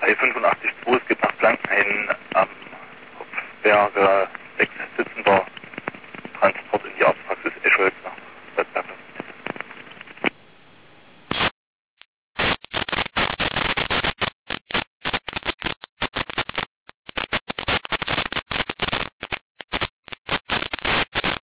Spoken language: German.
385-2, es geht nach Blankenhain am Hopfberge 6 sitzender Transport in die Arztpraxis Escholz nach Bad